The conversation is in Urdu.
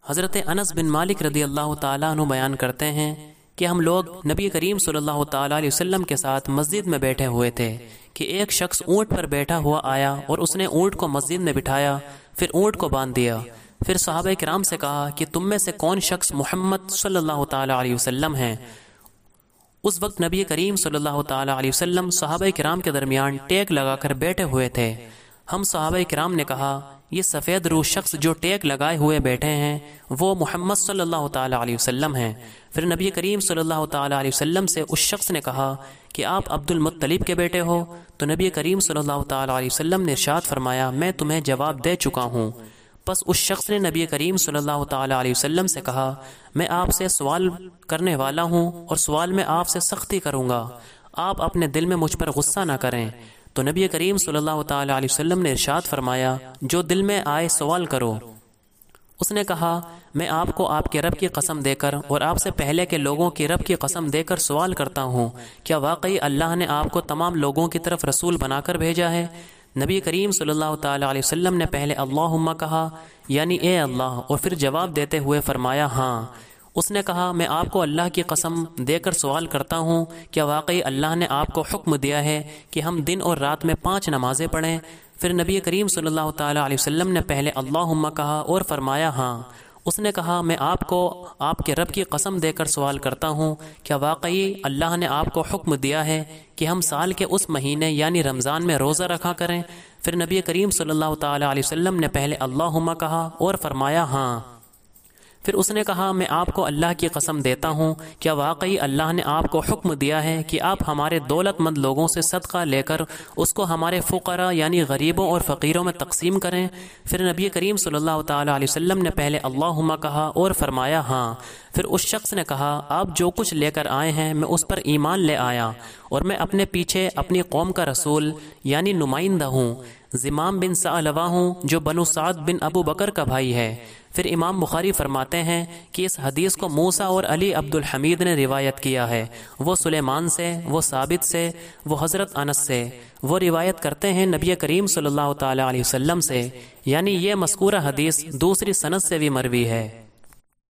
حضرت انس بن مالک رضی اللہ تعالیٰ عنہ بیان کرتے ہیں کہ ہم لوگ نبی کریم صلی اللہ تعالیٰ علیہ وسلم کے ساتھ مسجد میں بیٹھے ہوئے تھے کہ ایک شخص اونٹ پر بیٹھا ہوا آیا اور اس نے اونٹ کو مسجد میں بٹھایا، پھر اونٹ کو باندھ دیا۔ پھر صحابہ کرام سے کہا کہ تم میں سے کون شخص محمد صلی اللہ تعالیٰ علیہ وسلم ہیں؟ اس وقت نبی کریم صلی اللہ تعالیٰ علیہ وسلم صحابہ کرام کے درمیان ٹیک لگا کر بیٹھے ہوئے تھے۔ ہم صحابہ کرام نے کہا یہ سفید روح شخص جو ٹیک لگائے ہوئے بیٹھے ہیں وہ محمد صلی اللہ تعالیٰ علیہ وسلم ہیں۔ پھر نبی کریم صلی اللہ تعالیٰ علیہ وسلم سے اس شخص نے کہا کہ آپ عبد المطلب کے بیٹے ہو؟ تو نبی کریم صلی اللہ تعالیٰ علیہ وسلم نے ارشاد فرمایا میں تمہیں جواب دے چکا ہوں۔ پس اس شخص نے نبی کریم صلی اللہ تعالیٰ علیہ وسلم سے کہا میں آپ سے سوال کرنے والا ہوں اور سوال میں آپ سے سختی کروں گا، آپ اپنے دل میں مجھ پر غصہ نہ کریں۔ تو نبی کریم صلی اللہ تعالیٰ علیہ وسلم نے ارشاد فرمایا جو دل میں آئے سوال کرو۔ اس نے کہا میں آپ کو آپ کے رب کی قسم دے کر اور آپ سے پہلے کے لوگوں کی رب کی قسم دے کر سوال کرتا ہوں، کیا واقعی اللہ نے آپ کو تمام لوگوں کی طرف رسول بنا کر بھیجا ہے؟ نبی کریم صلی اللہ تعالیٰ علیہ وسلم نے پہلے اللہم کہا یعنی اے اللہ، اور پھر جواب دیتے ہوئے فرمایا ہاں۔ اس نے کہا میں آپ کو اللہ کی قسم دے کر سوال کرتا ہوں، کیا واقعی اللہ نے آپ کو حکم دیا ہے کہ ہم دن اور رات میں 5 نمازیں پڑھیں؟ پھر نبی کریم صلی اللہ تعالیٰ علیہ وسلم نے پہلے اللہم کہا اور فرمایا ہاں۔ اس نے کہا میں آپ کو آپ کے رب کی قسم دے کر سوال کرتا ہوں، کیا واقعی اللہ نے آپ کو حکم دیا ہے کہ ہم سال کے اس مہینے یعنی رمضان میں روزہ رکھا کریں؟ پھر نبی کریم صلی اللہ تعالیٰ علیہ وسلم نے پہلے اللہم کہا اور فرمایا ہاں۔ پھر اس نے کہا میں آپ کو اللہ کی قسم دیتا ہوں، کیا واقعی اللہ نے آپ کو حکم دیا ہے کہ آپ ہمارے دولت مند لوگوں سے صدقہ لے کر اس کو ہمارے فقراء یعنی غریبوں اور فقیروں میں تقسیم کریں؟ پھر نبی کریم صلی اللہ تعالیٰ علیہ وسلم نے پہلے اللہم کہا اور فرمایا ہاں۔ پھر اس شخص نے کہا آپ جو کچھ لے کر آئے ہیں میں اس پر ایمان لے آیا اور میں اپنے پیچھے اپنی قوم کا رسول یعنی نمائندہ ہوں، زمام بن ثعلبہ ہوں جو بنو سعد بن ابو بکر کا بھائی ہے۔ پھر امام بخاری فرماتے ہیں کہ اس حدیث کو موسیٰ اور علی عبد الحمید نے روایت کیا ہے، وہ سلیمان سے، وہ ثابت سے، وہ حضرت انس سے۔ وہ روایت کرتے ہیں نبی کریم صلی اللہ تعالیٰ علیہ وسلم سے، یعنی یہ مذکورہ حدیث دوسری سند سے بھی مروی ہے۔